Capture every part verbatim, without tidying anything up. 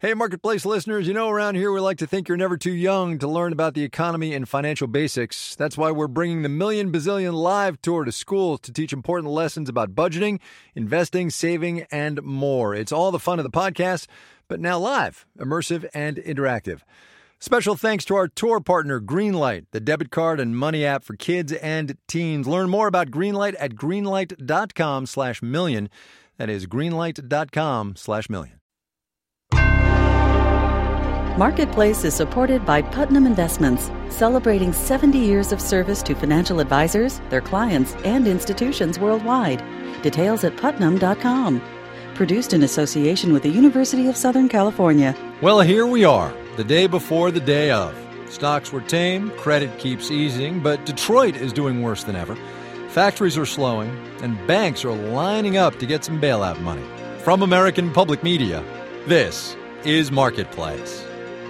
Hey, Marketplace listeners, you know around here we like to think you're never too young to learn about the economy and financial basics. That's why we're bringing the Million Bazillion Live Tour to schools to teach important lessons about budgeting, investing, saving, and more. It's all the fun of the podcast, but now live, immersive, and interactive. Special thanks to our tour partner, Greenlight, the debit card and money app for kids and teens. Learn more about Greenlight at greenlight.com slash million. That is greenlight.com slash million. Marketplace is supported by Putnam Investments, celebrating seventy years of service to financial advisors, their clients, and institutions worldwide. Details at putnam dot com. Produced in association with the University of Southern California. Well, here we are, the day before the day of. Stocks were tame, credit keeps easing, but Detroit is doing worse than ever. Factories are slowing, and banks are lining up to get some bailout money. From American Public Media, this is Marketplace.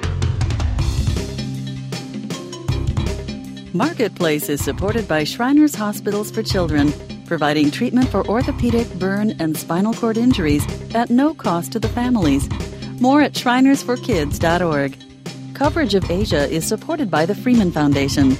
Marketplace is supported by Shriners Hospitals for Children, providing treatment for orthopedic, burn, and spinal cord injuries at no cost to the families. More at shriners for kids dot org. Coverage of Asia is supported by the Freeman Foundation.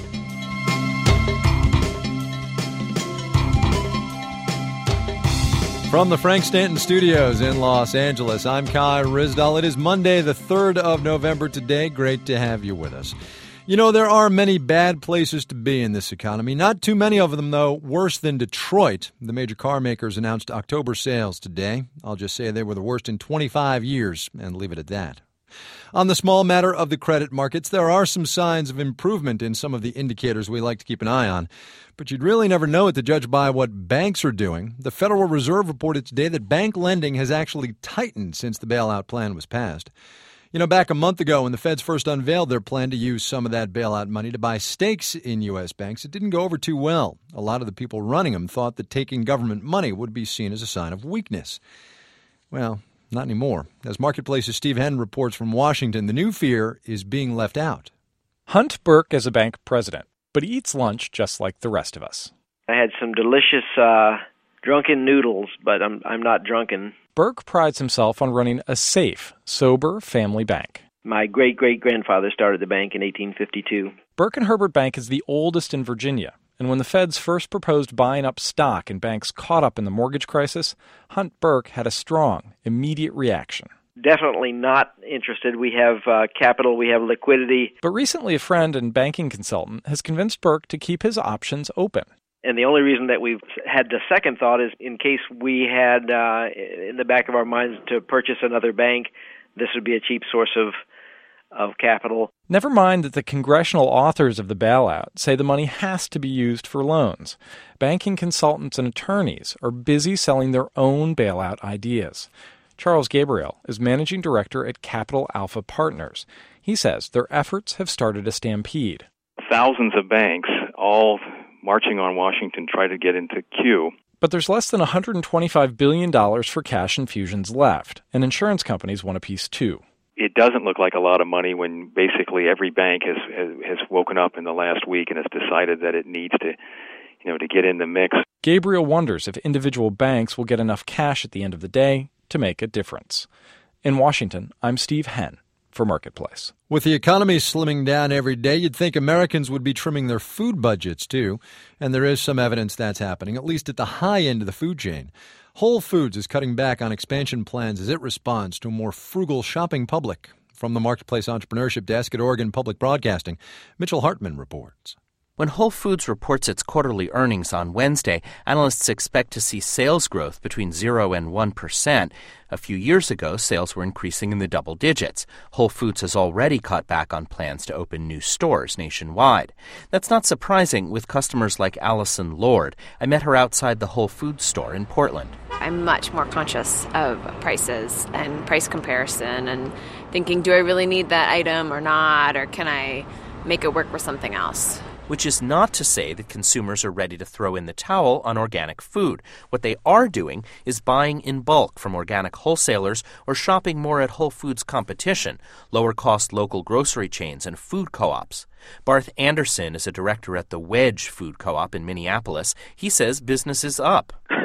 From the Frank Stanton Studios in Los Angeles, I'm Kai Ryssdal. It is Monday, the third of November today. Great to have you with us. You know, there are many bad places to be in this economy. Not too many of them, though, worse than Detroit. The major car makers announced October sales today. I'll just say they were the worst in twenty-five years and leave it at that. On the small matter of the credit markets, there are some signs of improvement in some of the indicators we like to keep an eye on. But you'd really never know it to judge by what banks are doing. The Federal Reserve reported today that bank lending has actually tightened since the bailout plan was passed. You know, back a month ago when the Feds first unveiled their plan to use some of that bailout money to buy stakes in U S banks, it didn't go over too well. A lot of the people running them thought that taking government money would be seen as a sign of weakness. Well, not anymore. As Marketplace's Steve Henn reports from Washington, the new fear is being left out. Hunt Burke is a bank president, but he eats lunch just like the rest of us. I had some delicious uh, drunken noodles, but I'm I'm not drunken. Burke prides himself on running a safe, sober family bank. My great-great-grandfather started the bank in eighteen fifty-two. Burke and Herbert Bank is the oldest in Virginia, and when the Feds first proposed buying up stock in banks caught up in the mortgage crisis, Hunt Burke had a strong, immediate reaction. Definitely not interested. We have uh, capital, we have liquidity. But recently a friend and banking consultant has convinced Burke to keep his options open. And the only reason that we've had the second thought is in case we had uh, in the back of our minds to purchase another bank, this would be a cheap source of of capital. Never mind that the congressional authors of the bailout say the money has to be used for loans. Banking consultants and attorneys are busy selling their own bailout ideas. Charles Gabriel is managing director at Capital Alpha Partners. He says their efforts have started a stampede. Thousands of banks all marching on Washington try to get into queue. But there's less than one hundred twenty-five billion dollars for cash infusions left, and insurance companies want a piece too. It doesn't look like a lot of money when basically every bank has, has has woken up in the last week and has decided that it needs to, you know, to get in the mix. Gabriel wonders if individual banks will get enough cash at the end of the day to make a difference. In Washington, I'm Steve Henn for Marketplace. With the economy slimming down every day, you'd think Americans would be trimming their food budgets, too. And there is some evidence that's happening, at least at the high end of the food chain. Whole Foods is cutting back on expansion plans as it responds to a more frugal shopping public. From the Marketplace Entrepreneurship Desk at Oregon Public Broadcasting, Mitchell Hartman reports. When Whole Foods reports its quarterly earnings on Wednesday, analysts expect to see sales growth between zero and one percent. A few years ago, sales were increasing in the double digits. Whole Foods has already cut back on plans to open new stores nationwide. That's not surprising with customers like Allison Lord. I met her outside the Whole Foods store in Portland. I'm much more conscious of prices and price comparison and thinking, do I really need that item or not, or can I make it work with something else? Which is not to say that consumers are ready to throw in the towel on organic food. What they are doing is buying in bulk from organic wholesalers or shopping more at Whole Foods competition, lower-cost local grocery chains and food co-ops. Barth Anderson is a director at the Wedge Food Co-op in Minneapolis. He says business is up.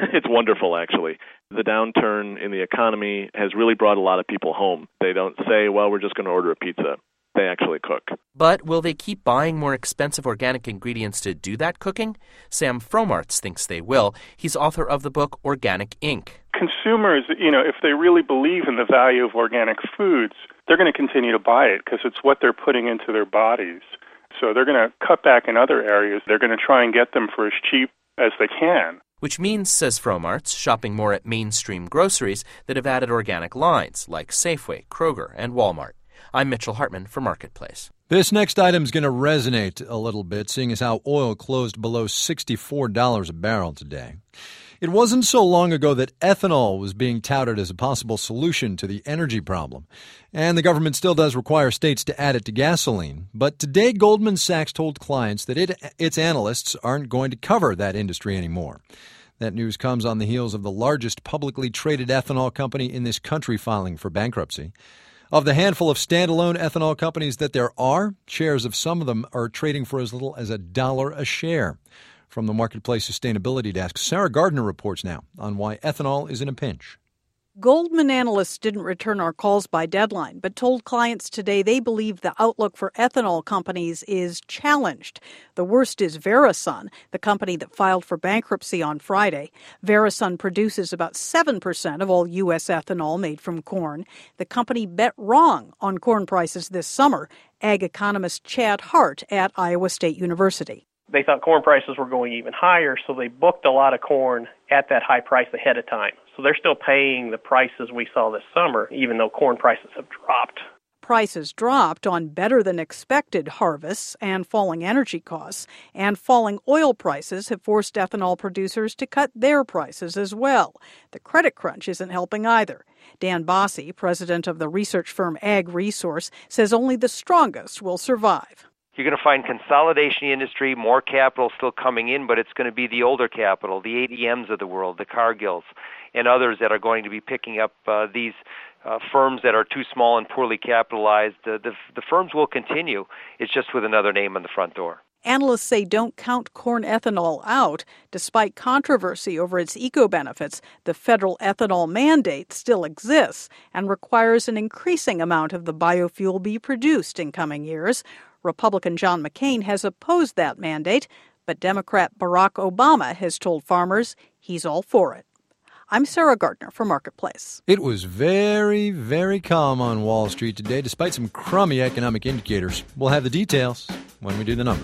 It's wonderful, actually. The downturn in the economy has really brought a lot of people home. They don't say, well, we're just going to order a pizza. They actually cook. But will they keep buying more expensive organic ingredients to do that cooking? Sam Fromartz thinks they will. He's author of the book Organic Incorporated. Consumers, you know, if they really believe in the value of organic foods, they're going to continue to buy it because it's what they're putting into their bodies. So they're going to cut back in other areas. They're going to try and get them for as cheap as they can. Which means, says Fromartz, shopping more at mainstream groceries that have added organic lines like Safeway, Kroger, and Walmart. I'm Mitchell Hartman for Marketplace. This next item is going to resonate a little bit, seeing as how oil closed below sixty-four dollars a barrel today. It wasn't so long ago that ethanol was being touted as a possible solution to the energy problem. And the government still does require states to add it to gasoline. But today, Goldman Sachs told clients that it, its analysts aren't going to cover that industry anymore. That news comes on the heels of the largest publicly traded ethanol company in this country filing for bankruptcy. Of the handful of standalone ethanol companies that there are, shares of some of them are trading for as little as a dollar a share. From the Marketplace Sustainability Desk, Sarah Gardner reports now on why ethanol is in a pinch. Goldman analysts didn't return our calls by deadline, but told clients today they believe the outlook for ethanol companies is challenged. The worst is Verisun, the company that filed for bankruptcy on Friday. Verisun produces about seven percent of all U S ethanol made from corn. The company bet wrong on corn prices this summer, ag economist Chad Hart at Iowa State University. They thought corn prices were going even higher, so they booked a lot of corn at that high price ahead of time. So they're still paying the prices we saw this summer, even though corn prices have dropped. Prices dropped on better-than-expected harvests and falling energy costs, and falling oil prices have forced ethanol producers to cut their prices as well. The credit crunch isn't helping either. Dan Bossie, president of the research firm Ag Resource, says only the strongest will survive. You're going to find consolidation in the industry, more capital still coming in, but it's going to be the older capital, the A D Ms of the world, the Cargills, and others that are going to be picking up uh, these uh, firms that are too small and poorly capitalized. Uh, the, the firms will continue. It's just with another name on the front door. Analysts say don't count corn ethanol out. Despite controversy over its eco-benefits, the federal ethanol mandate still exists and requires an increasing amount of the biofuel be produced in coming years. Republican John McCain has opposed that mandate, but Democrat Barack Obama has told farmers he's all for it. I'm Sarah Gardner for Marketplace. It was very, very calm on Wall Street today, despite some crummy economic indicators. We'll have the details when we do the numbers.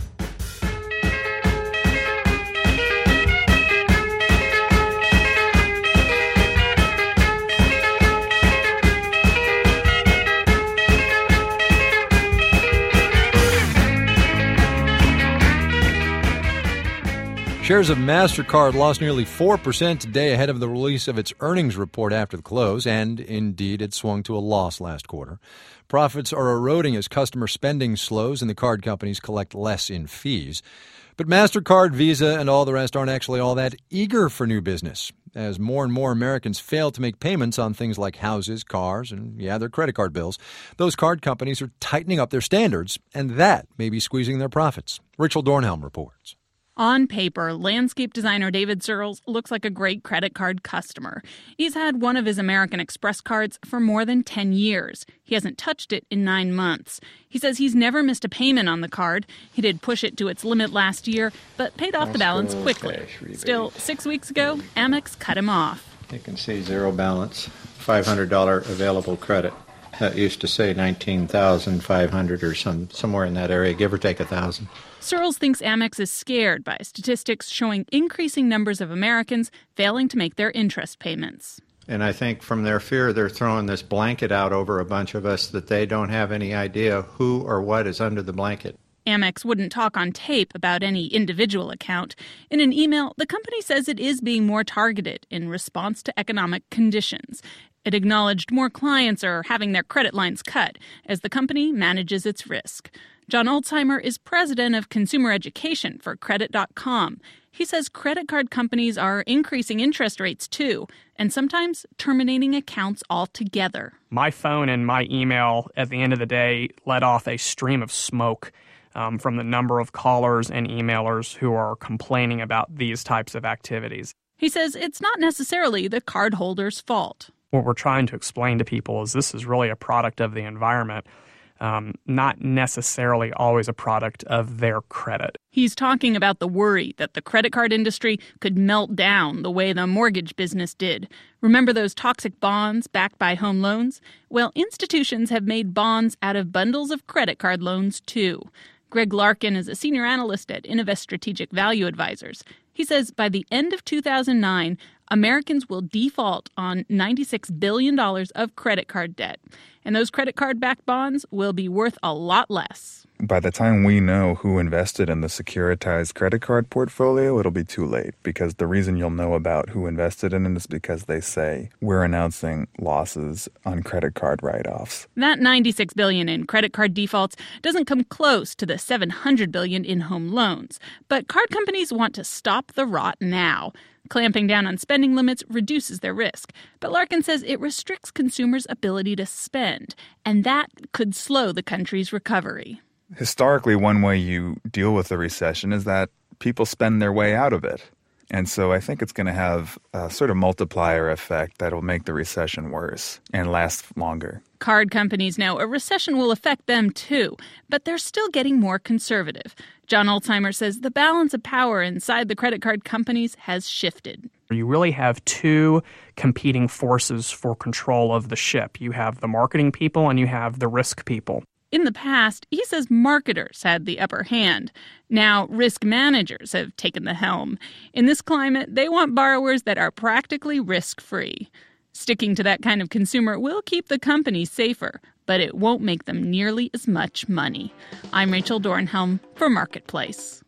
Shares of MasterCard lost nearly four percent today ahead of the release of its earnings report after the close, and indeed it swung to a loss last quarter. Profits are eroding as customer spending slows and the card companies collect less in fees. But MasterCard, Visa, and all the rest aren't actually all that eager for new business, as more and more Americans fail to make payments on things like houses, cars, and, yeah, their credit card bills. Those card companies are tightening up their standards, and that may be squeezing their profits. Rachel Dornhelm reports. On paper, landscape designer David Searles looks like a great credit card customer. He's had one of his American Express cards for more than ten years. He hasn't touched it in nine months. He says he's never missed a payment on the card. He did push it to its limit last year, but paid off the balance quickly. Still, six weeks ago, Amex cut him off. You can see zero balance, five hundred dollars available credit. That used to say nineteen thousand five hundred dollars or some somewhere in that area, give or take one thousand dollars. Searles thinks Amex is scared by statistics showing increasing numbers of Americans failing to make their interest payments. And I think from their fear, they're throwing this blanket out over a bunch of us that they don't have any idea who or what is under the blanket. Amex wouldn't talk on tape about any individual account. In an email, the company says it is being more targeted in response to economic conditions. It acknowledged more clients are having their credit lines cut as the company manages its risk. John Alzheimer is president of consumer education for Credit dot com. He says credit card companies are increasing interest rates too, and sometimes terminating accounts altogether. My phone and my email at the end of the day let off a stream of smoke um, from the number of callers and emailers who are complaining about these types of activities. He says it's not necessarily the cardholder's fault. What we're trying to explain to people is this is really a product of the environment, um, not necessarily always a product of their credit. He's talking about the worry that the credit card industry could melt down the way the mortgage business did. Remember those toxic bonds backed by home loans? Well, institutions have made bonds out of bundles of credit card loans, too. Greg Larkin is a senior analyst at Innovest Strategic Value Advisors. He says by the end of two thousand nine, Americans will default on ninety-six billion dollars of credit card debt. And those credit card-backed bonds will be worth a lot less. By the time we know who invested in the securitized credit card portfolio, it'll be too late, because the reason you'll know about who invested in it is because they say, we're announcing losses on credit card write-offs. That ninety-six billion dollars in credit card defaults doesn't come close to the seven hundred billion dollars in home loans. But card companies want to stop the rot now. Clamping down on spending limits reduces their risk. But Larkin says it restricts consumers' ability to spend, and that could slow the country's recovery. Historically, one way you deal with a recession is that people spend their way out of it. And so I think it's going to have a sort of multiplier effect that will make the recession worse and last longer. Card companies know a recession will affect them too, but they're still getting more conservative. John Alzheimer says the balance of power inside the credit card companies has shifted. You really have two competing forces for control of the ship. You have the marketing people and you have the risk people. In the past, he says marketers had the upper hand. Now, risk managers have taken the helm. In this climate, they want borrowers that are practically risk-free. Sticking to that kind of consumer will keep the companies safer, but it won't make them nearly as much money. I'm Rachel Dornhelm for Marketplace.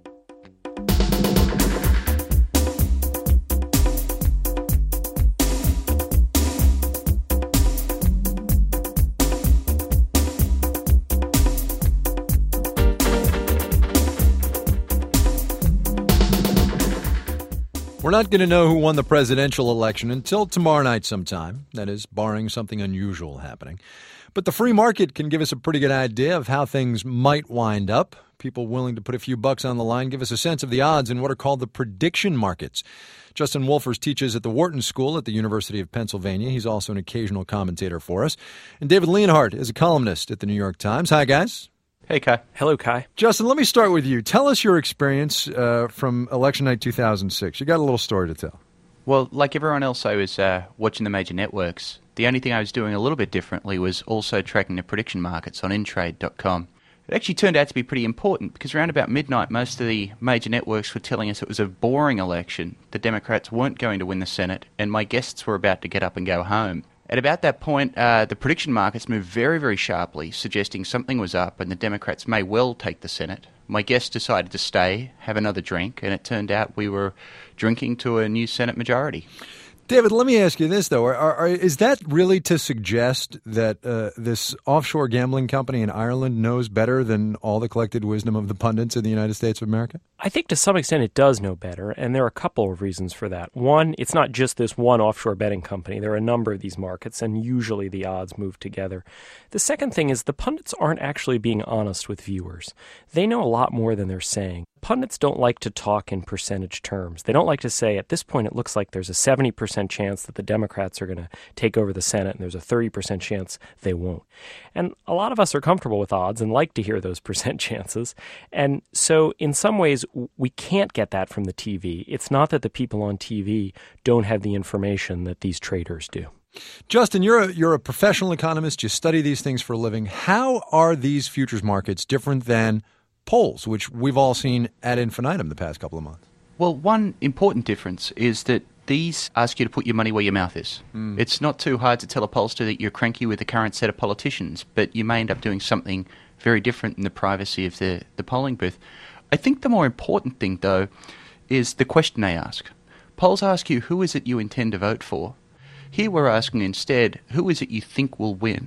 We're not going to know who won the presidential election until tomorrow night sometime. That is, barring something unusual happening. But the free market can give us a pretty good idea of how things might wind up. People willing to put a few bucks on the line give us a sense of the odds in what are called the prediction markets. Justin Wolfers teaches at the Wharton School at the University of Pennsylvania. He's also an occasional commentator for us. And David Leonhardt is a columnist at the New York Times. Hi, guys. Hey, Kai. Hello, Kai. Justin, let me start with you. Tell us your experience uh, from election night two thousand six. You got a little story to tell. Well, like everyone else, I was uh, watching the major networks. The only thing I was doing a little bit differently was also tracking the prediction markets on in trade dot com. It actually turned out to be pretty important because around about midnight, most of the major networks were telling us it was a boring election. The Democrats weren't going to win the Senate, and my guests were about to get up and go home. At about that point, uh, the prediction markets moved very, very sharply, suggesting something was up and the Democrats may well take the Senate. My guests decided to stay, have another drink, and it turned out we were drinking to a new Senate majority. David, let me ask you this, though. Are, are, is that really to suggest that uh, this offshore gambling company in Ireland knows better than all the collected wisdom of the pundits in the United States of America? I think to some extent it does know better, and there are a couple of reasons for that. One, it's not just this one offshore betting company. There are a number of these markets, and usually the odds move together. The second thing is the pundits aren't actually being honest with viewers. They know a lot more than they're saying. Pundits don't like to talk in percentage terms. They don't like to say, at this point, it looks like there's a seventy percent chance that the Democrats are going to take over the Senate, and there's a thirty percent chance they won't. And a lot of us are comfortable with odds and like to hear those percent chances. And so in some ways, we can't get that from the T V. It's not that the people on T V don't have the information that these traders do. Justin, you're a, you're a professional economist. You study these things for a living. How are these futures markets different than polls, which we've all seen ad infinitum the past couple of months? Well, one important difference is that these ask you to put your money where your mouth is. Mm. It's not too hard to tell a pollster that you're cranky with the current set of politicians, but you may end up doing something very different in the privacy of the, the polling booth. I think the more important thing, though, is the question they ask. Polls ask you, who is it you intend to vote for? Here we're asking instead, who is it you think will win?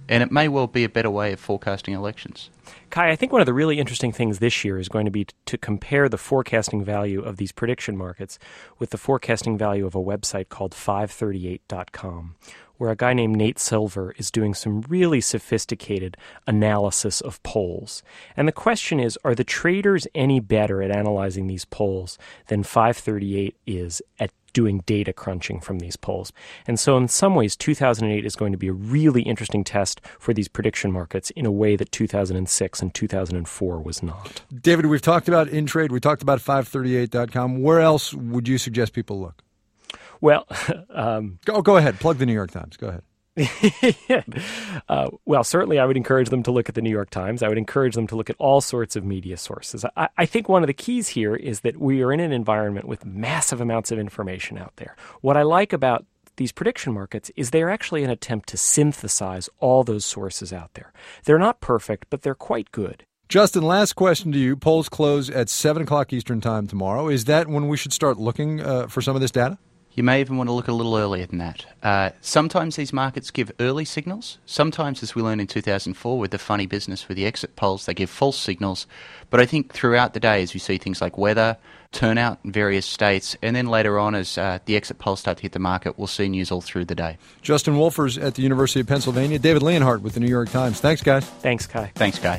And it may well be a better way of forecasting elections. Kai, I think one of the really interesting things this year is going to be t- to compare the forecasting value of these prediction markets with the forecasting value of a website called five thirty-eight dot com, where a guy named Nate Silver is doing some really sophisticated analysis of polls. And the question is, are the traders any better at analyzing these polls than five thirty-eight is at doing data crunching from these polls? And so in some ways, two thousand eight is going to be a really interesting test for these prediction markets in a way that two thousand six and two thousand four was not. David, we've talked about InTrade. We talked about five thirty-eight dot com. Where else would you suggest people look? Well, um, go, go ahead. Plug the New York Times. Go ahead. uh, well, certainly I would encourage them to look at the New York Times. I would encourage them to look at all sorts of media sources. I, I think one of the keys here is that we are in an environment with massive amounts of information out there. What I like about these prediction markets is they're actually an attempt to synthesize all those sources out there. They're not perfect, but they're quite good. Justin, last question to you. Polls close at seven o'clock Eastern Time tomorrow. Is that when we should start looking uh, for some of this data? You may even want to look a little earlier than that. Uh, sometimes these markets give early signals. Sometimes, as we learned in two thousand four with the funny business with the exit polls, they give false signals. But I think throughout the day, as we see things like weather, turnout in various states, and then later on as uh, the exit polls start to hit the market, we'll see news all through the day. Justin Wolfers at the University of Pennsylvania. David Leonhardt with the New York Times. Thanks, guys. Thanks, Kai. Thanks, Kai.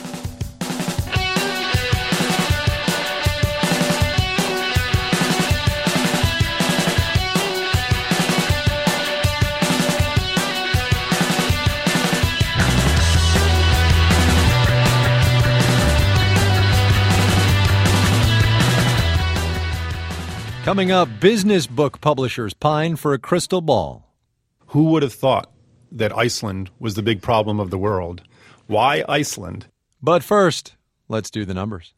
Coming up, business book publishers pine for a crystal ball. Who would have thought that Iceland was the big problem of the world? Why Iceland? But first, let's do the numbers.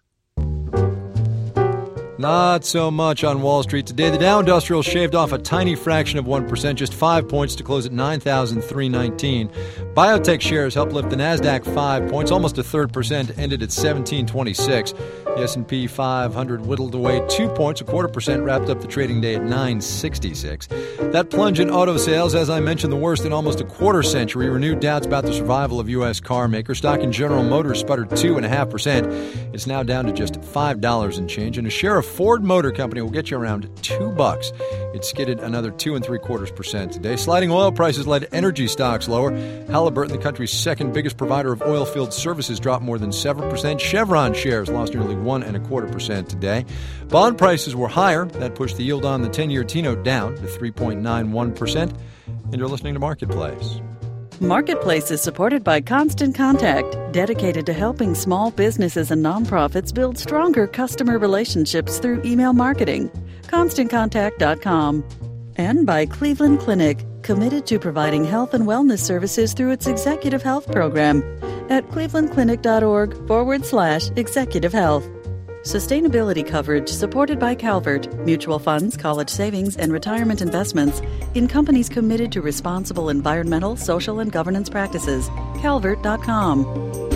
Not so much on Wall Street today. The Dow Industrial shaved off a tiny fraction of one percent, just five points to close at nine thousand three hundred nineteen. Biotech shares helped lift the Nasdaq five points, almost a third percent, ended at seventeen twenty-six. The S and P five hundred whittled away two points, a quarter percent, wrapped up the trading day at nine sixty-six. That plunge in auto sales, as I mentioned, the worst in almost a quarter century, renewed doubts about the survival of U S car makers. Stock in General Motors sputtered two point five percent. It's now down to just five dollars and change, and a share of Ford Motor Company will get you around two bucks. It skidded another two and three quarters percent today. Sliding oil prices led energy stocks lower. Halliburton, the country's second biggest provider of oil field services, dropped more than seven percent. Chevron shares lost nearly one and a quarter percent today. Bond prices were higher. That pushed the yield on the ten-year T-note down to three point nine one percent. And you're listening to Marketplace. Marketplace is supported by Constant Contact, dedicated to helping small businesses and nonprofits build stronger customer relationships through email marketing. constant contact dot com. And by Cleveland Clinic, committed to providing health and wellness services through its executive health program at clevelandclinic.org forward slash executive health. Sustainability coverage supported by Calvert, mutual funds, college savings, and retirement investments in companies committed to responsible environmental, social, and governance practices. calvert dot com.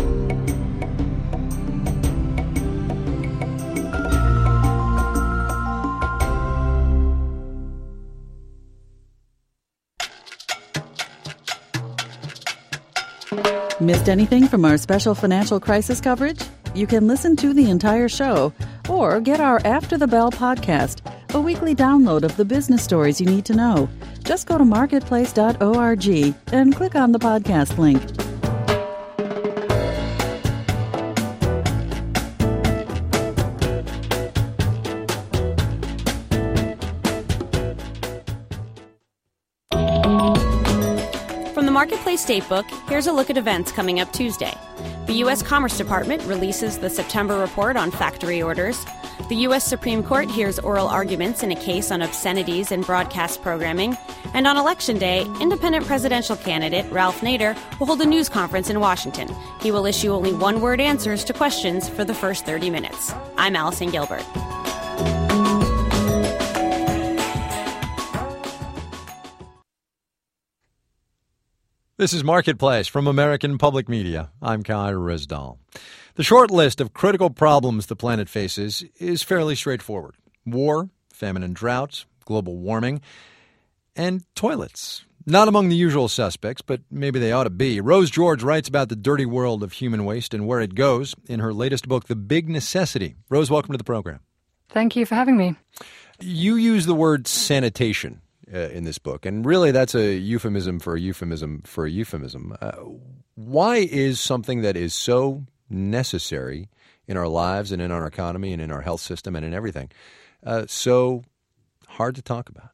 Missed anything from our special financial crisis coverage? You can listen to the entire show or get our After the Bell podcast, a weekly download of the business stories you need to know. Just go to marketplace dot org and click on the podcast link. From the Marketplace Datebook, here's a look at events coming up Tuesday. The U S Commerce Department releases the September report on factory orders. The U S Supreme Court hears oral arguments in a case on obscenities in broadcast programming. And on Election Day, independent presidential candidate Ralph Nader will hold a news conference in Washington. He will issue only one-word answers to questions for the first thirty minutes. I'm Allison Gilbert. This is Marketplace from American Public Media. I'm Kai Ryssdal. The short list of critical problems the planet faces is fairly straightforward. War, famine and drought, global warming, and toilets. Not among the usual suspects, but maybe they ought to be. Rose George writes about the dirty world of human waste and where it goes in her latest book, The Big Necessity. Rose, welcome to the program. Thank you for having me. You use the word sanitation uh, in this book, and really that's a euphemism for a euphemism for a euphemism. Uh, why is something that is so necessary in our lives and in our economy and in our health system and in everything uh, so hard to talk about?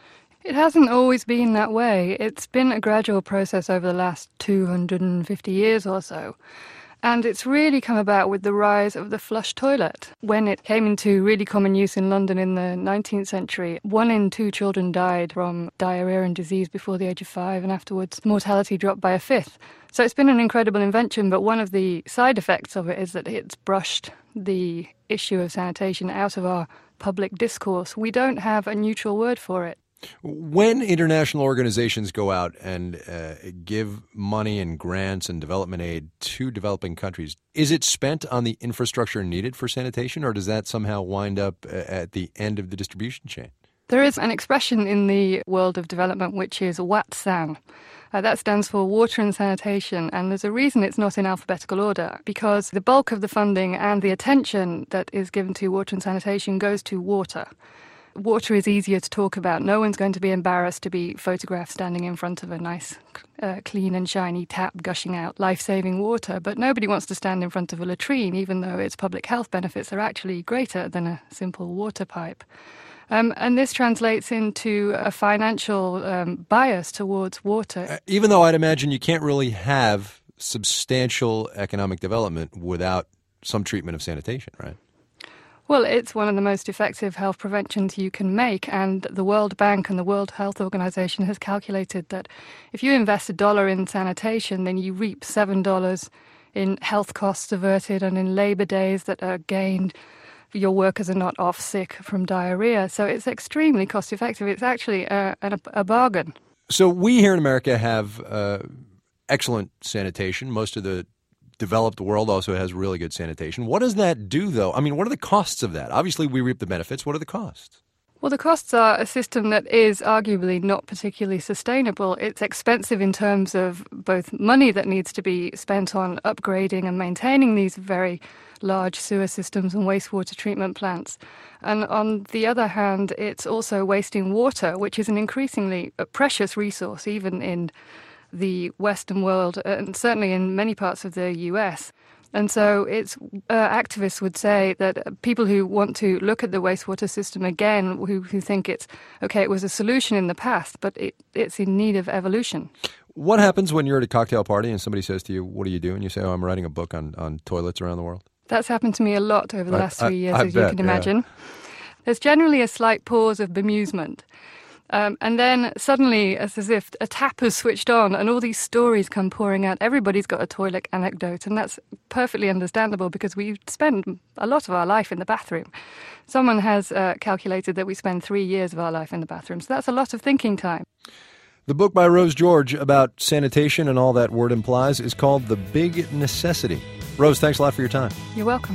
It hasn't always been that way. It's been a gradual process over the last two hundred fifty years or so. And it's really come about with the rise of the flush toilet. When it came into really common use in London in the nineteenth century, one in two children died from diarrhea and disease before the age of five, and afterwards mortality dropped by a fifth. So it's been an incredible invention, but one of the side effects of it is that it's brushed the issue of sanitation out of our public discourse. We don't have a neutral word for it. When international organizations go out and uh, give money and grants and development aid to developing countries, is it spent on the infrastructure needed for sanitation, or does that somehow wind up at the end of the distribution chain? There is an expression in the world of development which is WATSAN. Uh, that stands for Water and Sanitation, and there's a reason it's not in alphabetical order, because the bulk of the funding and the attention that is given to water and sanitation goes to water. Water is easier to talk about. No one's going to be embarrassed to be photographed standing in front of a nice, uh, clean and shiny tap gushing out life-saving water. But nobody wants to stand in front of a latrine, even though its public health benefits are actually greater than a simple water pipe. Um, and this translates into a financial um, bias towards water. Uh, even though I'd imagine you can't really have substantial economic development without some treatment of sanitation, right? Well, it's one of the most effective health preventions you can make, and the World Bank and the World Health Organization has calculated that if you invest a dollar in sanitation, then you reap seven dollars in health costs averted and in labor days that are gained. Your workers are not off sick from diarrhea. So it's extremely cost effective. It's actually a, a, a bargain. So we here in America have uh, excellent sanitation. Most of the developed world also has really good sanitation. What does that do, though? I mean, what are the costs of that? Obviously, we reap the benefits. What are the costs? Well, the costs are a system that is arguably not particularly sustainable. It's expensive in terms of both money that needs to be spent on upgrading and maintaining these very large sewer systems and wastewater treatment plants. And on the other hand, it's also wasting water, which is an increasingly precious resource, even in the Western world, and certainly in many parts of the U S. And so it's uh, activists would say that people who want to look at the wastewater system again, who, who think it's, okay, it was a solution in the past, but it, it's in need of evolution. What happens when you're at a cocktail party and somebody says to you, what do you do? And you say, oh, I'm writing a book on, on toilets around the world. That's happened to me a lot over the last I, three years, I, I as bet, you can imagine. Yeah. There's generally a slight pause of bemusement. Um, and then suddenly, it's as if a tap has switched on and all these stories come pouring out. Everybody's got a toilet anecdote, and that's perfectly understandable because we spend a lot of our life in the bathroom. Someone has uh, calculated that we spend three years of our life in the bathroom, so that's a lot of thinking time. The book by Rose George about sanitation and all that word implies is called The Big Necessity. Rose, thanks a lot for your time. You're welcome.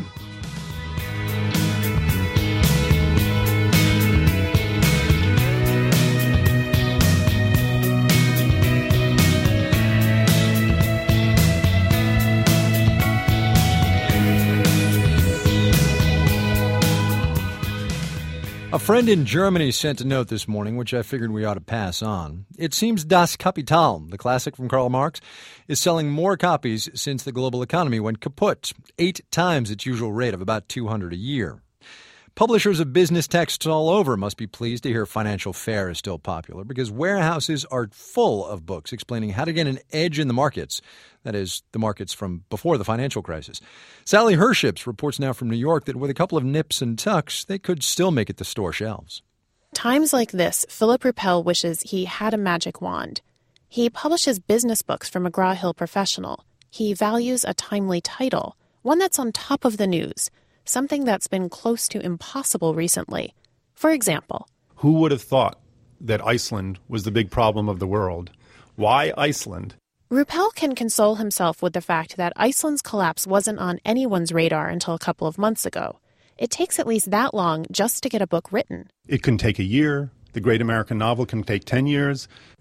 A friend in Germany sent a note this morning, which I figured we ought to pass on. It seems Das Kapital, the classic from Karl Marx, is selling more copies since the global economy went kaput, eight times its usual rate of about two hundred a year. Publishers of business texts all over must be pleased to hear Financial Fair is still popular because warehouses are full of books explaining how to get an edge in the markets, that is, the markets from before the financial crisis. Sally Herships reports now from New York that with a couple of nips and tucks, they could still make it to store shelves. Times like this, Philip Ruppel wishes he had a magic wand. He publishes business books for McGraw-Hill Professional. He values a timely title, one that's on top of the news, something that's been close to impossible recently. For example, who would have thought that Iceland was the big problem of the world? Why Iceland? Ruppel can console himself with the fact that Iceland's collapse wasn't on anyone's radar until a couple of months ago. It takes at least that long just to get a book written. It can take a year. The great American novel can take ten years.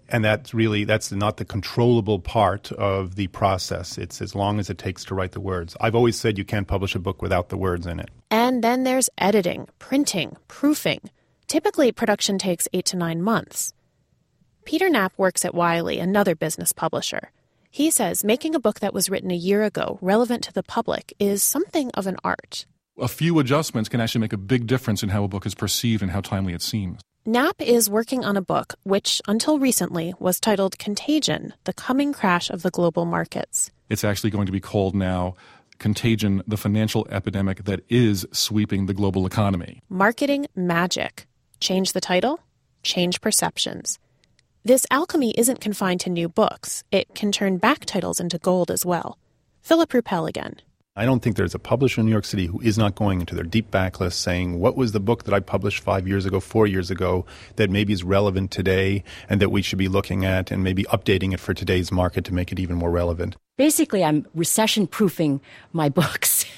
And that's really, that's not the controllable part of the process. It's as long as it takes to write the words. I've always said you can't publish a book without the words in it. And then there's editing, printing, proofing. Typically, production takes eight to nine months. Peter Knapp works at Wiley, another business publisher. He says making a book that was written a year ago relevant to the public is something of an art. A few adjustments can actually make a big difference in how a book is perceived and how timely it seems. Knapp is working on a book which, until recently, was titled Contagion, The Coming Crash of the Global Markets. It's actually going to be called now Contagion, the Financial Epidemic That Is Sweeping the Global Economy. Marketing magic. Change the title, change perceptions. This alchemy isn't confined to new books. It can turn back titles into gold as well. Philip Ruppel again. I don't think there's a publisher in New York City who is not going into their deep backlist saying, what was the book that I published five years ago, four years ago, that maybe is relevant today and that we should be looking at and maybe updating it for today's market to make it even more relevant? Basically, I'm recession-proofing my books,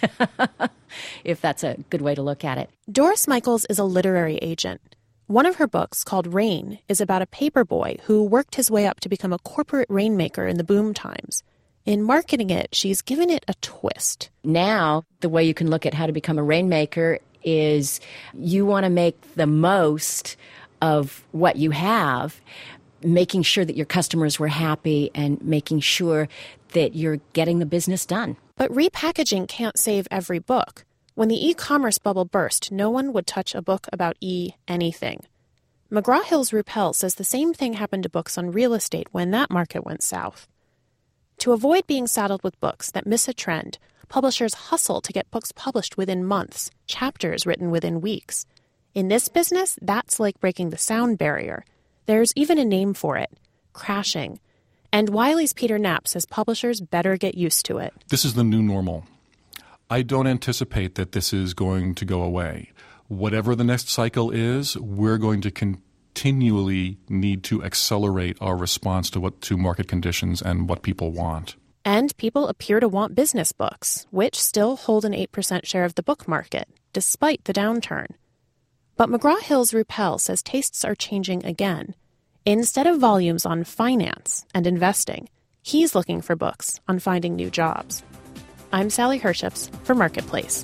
if that's a good way to look at it. Doris Michaels is a literary agent. One of her books, called Rain, is about a paperboy who worked his way up to become a corporate rainmaker in the boom times. In marketing it, she's given it a twist. Now, the way you can look at how to become a rainmaker is you want to make the most of what you have, making sure that your customers were happy and making sure that you're getting the business done. But repackaging can't save every book. When the e-commerce bubble burst, no one would touch a book about e-anything. McGraw-Hill's Ruppel says the same thing happened to books on real estate when that market went south. To avoid being saddled with books that miss a trend, publishers hustle to get books published within months, chapters written within weeks. In this business, that's like breaking the sound barrier. There's even a name for it, crashing. And Wiley's Peter Knapp says publishers better get used to it. This is the new normal. I don't anticipate that this is going to go away. Whatever the next cycle is, we're going to continue. continually need to accelerate our response to what to market conditions and what people want. And people appear to want business books, which still hold an eight percent share of the book market, despite the downturn. But McGraw-Hill's Ruppel says tastes are changing again. Instead of volumes on finance and investing, he's looking for books on finding new jobs. I'm Sally Herships for Marketplace.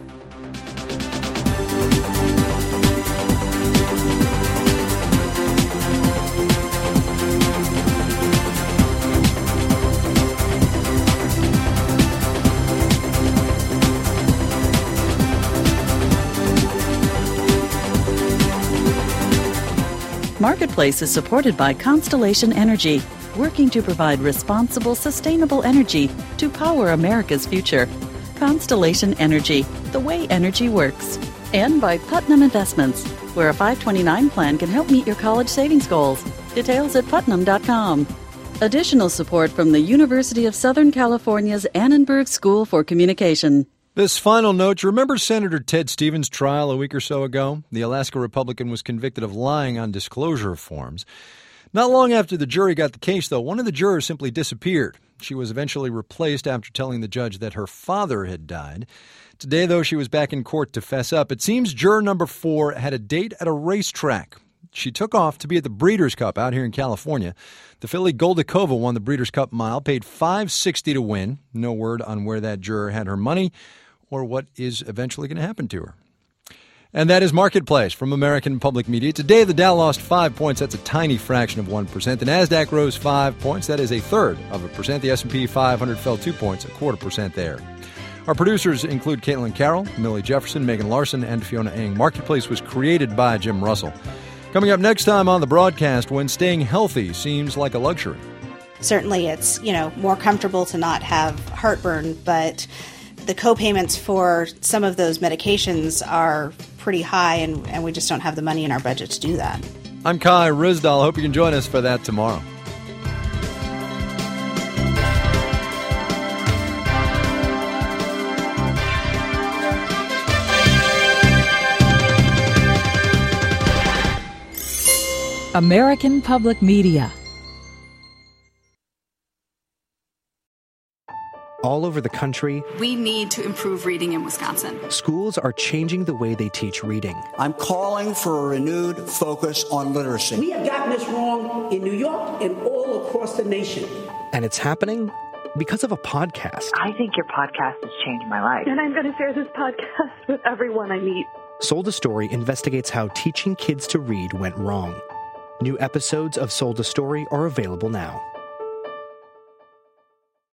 Marketplace is supported by Constellation Energy, working to provide responsible, sustainable energy to power America's future. Constellation Energy, the way energy works. And by Putnam Investments, where a five twenty-nine plan can help meet your college savings goals. Details at putnam dot com. Additional support from the University of Southern California's Annenberg School for Communication. This final note, you remember Senator Ted Stevens' trial a week or so ago? The Alaska Republican was convicted of lying on disclosure forms. Not long after the jury got the case, though, one of the jurors simply disappeared. She was eventually replaced after telling the judge that her father had died. Today, though, she was back in court to fess up. It seems juror number four had a date at a racetrack. She took off to be at the Breeders' Cup out here in California. The filly Goldikova won the Breeders' Cup mile, paid five sixty to win. No word on where that juror had her money or what is eventually going to happen to her. And that is Marketplace from American Public Media. Today, the Dow lost five points. That's a tiny fraction of one percent. The NASDAQ rose five points. That is a third of a percent. The S and P five hundred fell two points, a quarter percent there. Our producers include Caitlin Carroll, Millie Jefferson, Megan Larson, and Fiona Ng. Marketplace was created by Jim Russell. Coming up next time on the broadcast, when staying healthy seems like a luxury. Certainly it's, you know, more comfortable to not have heartburn, but the co-payments for some of those medications are pretty high, and, and we just don't have the money in our budget to do that. I'm Kai Ryssdal. Hope you can join us for that tomorrow. American Public Media. all over the country. We need to improve reading in Wisconsin. Schools are changing the way they teach reading. I'm calling for a renewed focus on literacy. We have gotten this wrong in New York and all across the nation. And it's happening because of a podcast. I think your podcast has changed my life. And I'm going to share this podcast with everyone I meet. Sold a Story investigates how teaching kids to read went wrong. New episodes of Sold a Story are available now.